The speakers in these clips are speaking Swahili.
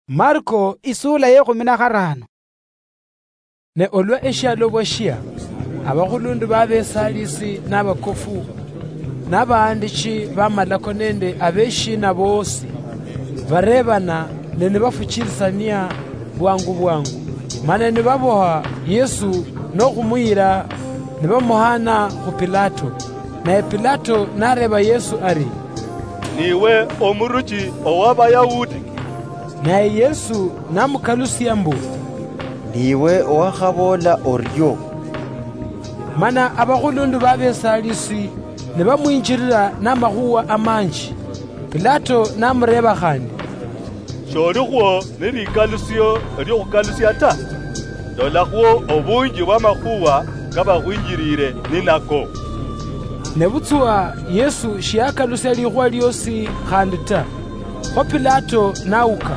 Marko isula ye 15. Ne olwa eshalo bwashia abakhulundu babesalisi n'abakofu n'abaandichi bamalako nende abeshina bosi barebana ne bafuchirisania bwangu mana ne baboha Yesu nokhumuyila ne bamuhana khu Pilato. Naye Pilato nareba Yesu ari, niwe omuruchi ow'Abayahudi? Naye Yesu namukalusia mbu, niwe owakhabola oryo. Mana abakhulundu babesalisi ne bamwinjirira n'amakhuwa amanji. Pilato namureba khandi, sholikhwo nilikalusio lyokhukalusia ta? Ndolakhwo obunji bw'amakhuwa kabakhwinjirire ninako. Ne butsuwa Yesu shiakalusia likhuwa lyosi khandi ta. Kho Pilato nauka.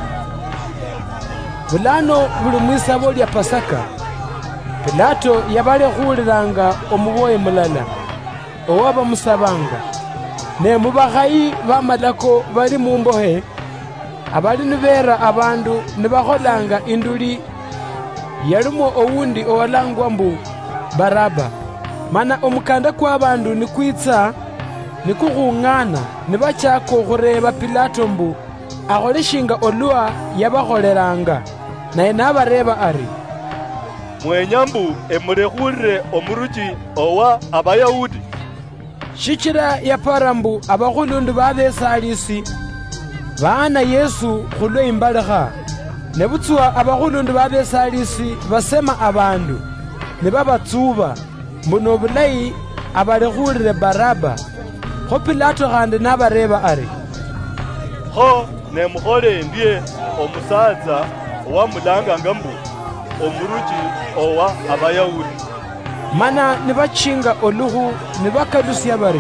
Bulano buli mwisabo lya Pasaka, Pilato yabale khulilanga omuboyi mulala owabamusabanga. Ne mubakhayi bamalako bali mumbohe abali nibera abandu nibakholanga induli yalimo owundi owalangwa mbu Baraba. Mana omukanda kwa bandu nikwitsa nikukhung'ana nibachako khureba Pilato mbu akhole shinga olwa yabakholeranga. Naye nabareba ari, mwenya mbu emulekhulire omuruchi owa Abayahudi? Shichira yapara mbu abakhulundu babesalisi baana Yesu khulwe imbalekha. Ne butsuwa abakhulundu babesalisi basema abandu ne babatsuba mbu nobulayi abalekhulire Baraba. Kho Pilato khandi nabareba ari, kho nemukhole ndye omusaza owamulanganga mbu omuruchi owa Abayahudi? Mana nibachinga olukhu nibakalusia bari,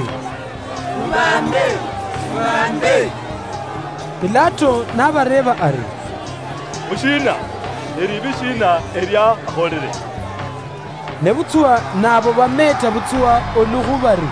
mubambe. Pilato nabareba ari, mushina neribi shina erya akholere? Ne butsuwa nabo bameta butsuwa olukhu bari,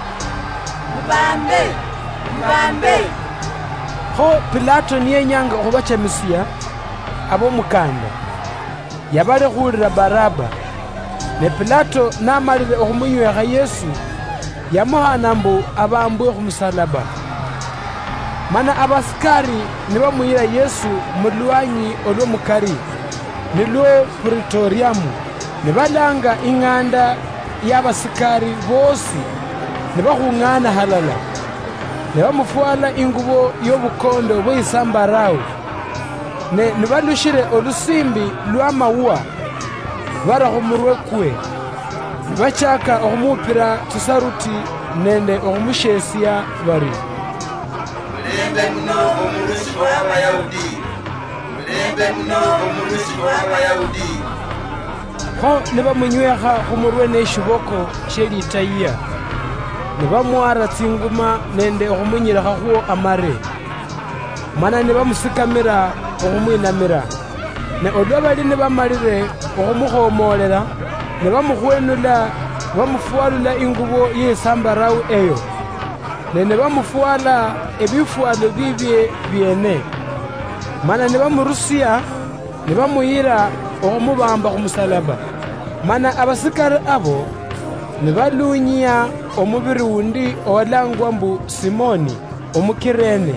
mubambe. Kho Pilato niyenyanga khubachamisia abo mukanda yabale khulira Baraba. Ne Pilato namalile okhumuywekha Yesu yamuhana mbu abambwe khumusalaba. Mana abasikari nibamuyila Yesu mulwanyi olw'omukari nilwo Praetoriamu. Nibalanga ing'anda y'abasikari bosi nibakhung'ana halala. Nibamufwala ingubo y'obukondo bw'isambarawu nibalushire olusimbi lw'amawuwa bara khumurwe kwe. Nibachaka okhumupira tusaruti nende okhumushesya bari, mulembe muno omurusi w'Abayahudi, mulembe muno omurusi w'Abayahudi. Kho nibamunywekha khumurwe neshiboko shelitayiya nibamwara tsinguma nende okhumunyilakha khwo amare. Mana nibamusikamira okhumwinamira. Ne olwa bali nibamalire okhumukhomolela nibamukhwenula bamufwalula ingubo y'esambarawu eyo ne bamufwala ebifwalo bibye byene. Mana nibamurusia nibamuyira okhumubamba khumusalaba. Mana abasikari abo nibalunyiya omubiri wundi owalangwa mbu Simoni Omukirene,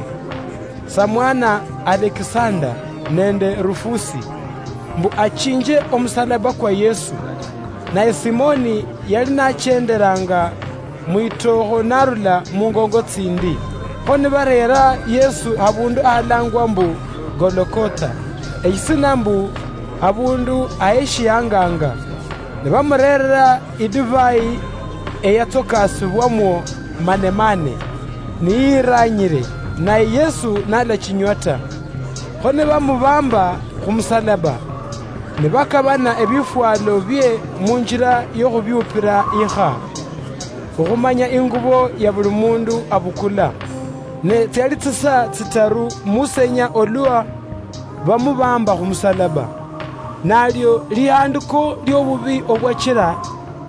samwana Alexander nende Rufusi mbu achinje omusalaba kwa Yesu. Naye Simoni yali nachenderanga mwitokho narula mungongo tsindi. Kho nibarera Yesu abundu alangwa mbu Golokota, eisina mbu abundu aeshiyanganga. Nibamurerera idivayi eyatsokasibwamo manemane niyiranyire. Naye Yesu nalachinywata. Kho nibamubamba khumusalaba nibakabana ebifwalo bye munjira y'okhubyupira ikha okhumanya ingubo ya buli mundu abukula. Ne tsali tsisa tsitaru musenya olwa bamubamba khumusalaba. Nalyo lihandiko ly'obubi obwachira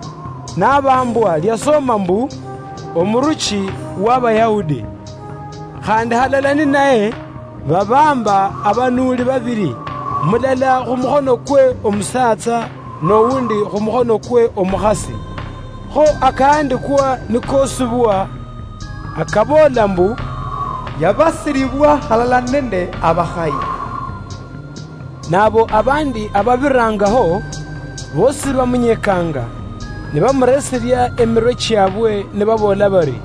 n'abambwa lyasoma mbu omuruchi w'Abayahudi. Khandi halala ni naye babamba abanuli babiri mulala khumukhono kwe omusatsa nowundi khumukhono kwe omukhasi. Kho akaandikwa nikosibwa akabola mbu yabasiribwa halala nende abahayi. Nabo abandi ababirangaho bosi bamunyekanga nibamureserya emirwe kyabwe nibabola bari,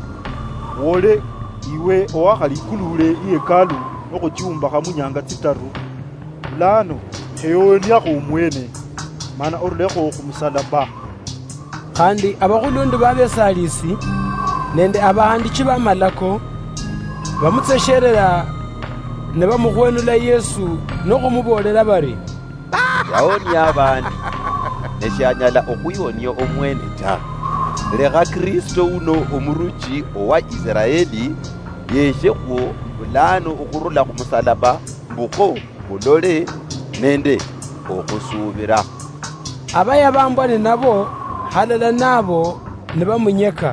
wole iwe owakalikulule ihekalu nokuchiumbaka munyanga tsitaru, lano eyoonyakho omwene mana orulekho khumusalaba. Kandi abakhulundi babesalisi nende abahandiki bamalako bamutsesherera ne bamukhwenula Yesu nokhumubolela bari, waonia abandi neshanyala okhuyonia omwene ta. Lekha Kristo uno omuruchi owa Israeli yeshekho bulano okhurula khumusalaba mbukho bulole nende okhusubira. Abaya bambwane nabo halala nabo nibamunyeka.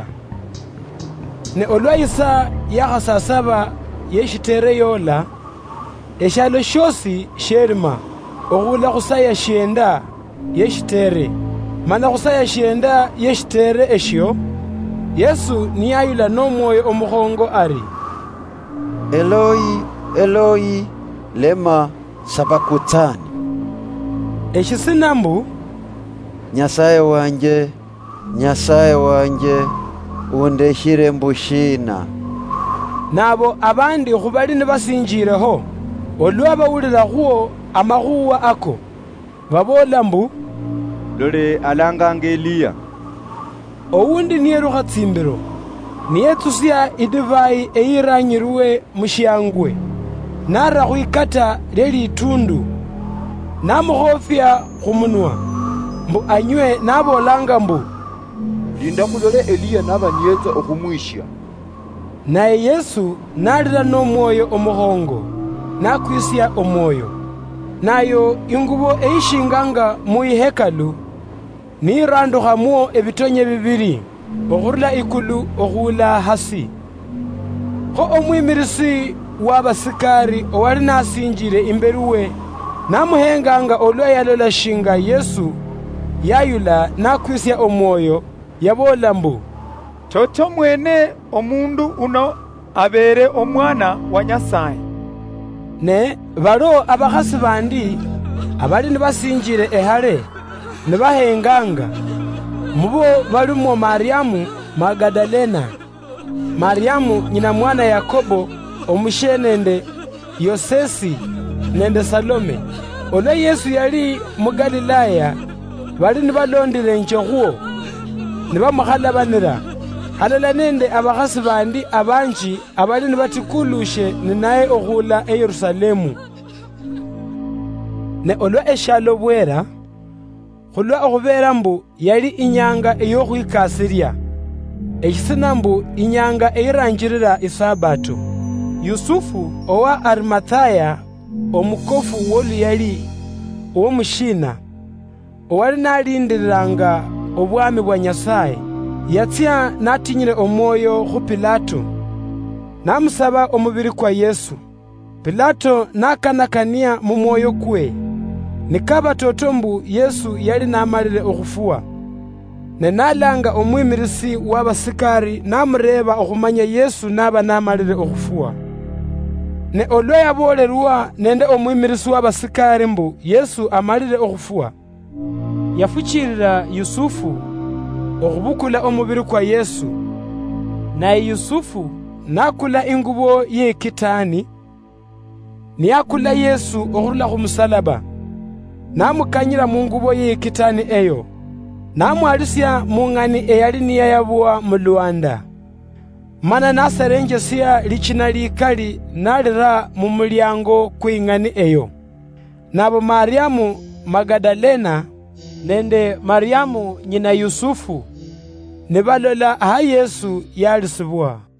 Ne olwayisa yakhasasaba yeshitere yola eshalo shosi sherima okhula khusaya shenda yeshitere. Mana khusaya shenda yeshitere eshyo Yesu niyayula n'omwoyo omukhongo ari, Eloi, Eloi, lema sabakutani. Eshisinambu, Nyasaye wanje, Nyasaye wanje, undeshire mbushina. Nabo abandi khubali nibasinjireho olwa bawulira khuo amakhuwa ako babola mbu, Lole alanganga Eliya. Owundi niyerukha tsimbiro niyetsusya idivai eyiranyirwe mushangwe nara khwikata lyelitundu namukhofya khumunwa mbu anywe nabolanga mbu, Linda khulole Eliya nabanyetsa okhumwisha. Naye Yesu nalira n'omwoyo omukhongo nakwisya omwoyo, nayo ingubo eyishinganga muihekalu nirandukhamwo ebitonye bibiri okhurula ikulu okhula hasi. Kho omwimirisi w'abasikari owali nasinjire imberi we namuhenganga olwa yalola shinga Yesu yayula nakwisya omwoyo yabola mbu, Toto mwene omundu uno abere omwana wa Nyasaye. Ne balo abakhasi bandi abali nibasinjire ehale nibahenganga. Mubo balimo Mariamu Magadalena, Mariamu nyina mwana Yakobo omushenende, Yosesi nende Salome. Olwa Yesu yali mu Galilaya bali nibalondile nchokhuo nibamukhalabanira halala nende abakhasi bandi abanji abali nibatikulushe ninaye okhula e Yerusalemu. Ne olwa eshalo bwera khulwa okhubera mbu yali inyanga eyokhwikasirya ekisina mbu inyanga eyiranjirira isabato. Yusufu owa Arimathaya omukofu w'oluyali ow'omushina owali nalindiriranga obwami bwa Nyasaye yatsya natinyire omwoyo khu Pilato namusaba omubiri kwa Yesu. Pilato nakanakania mu mwoyo kwe nikaba toto mbu Yesu yali namalire okhufuwa. Ne nalanga omwimirisi w'abasikari namureba okhumanya Yesu naba namalire okhufuwa. Ne olwa yabolerwa nende omwimirisi w'abasikari mbu Yesu amalire okhufuwa, yafuchirira Yusufu okhubukula omubiri kwa Yesu. Naye Yusufu nakula ingubo y'ekitani niyakula Yesu okhurula khumusalaba, namukanyira mu ngubo y'ekitani eyo namwalisya mu ng'ani eyali niyayabuwa mu Luanda. Mana naserenjesya lichina likali nalira mu mulyango kw'ing'ani eyo. Nabo Mariamu Magadalena nende Mariamu nyina Yusufu nibalola aha Yesu yalisibwa.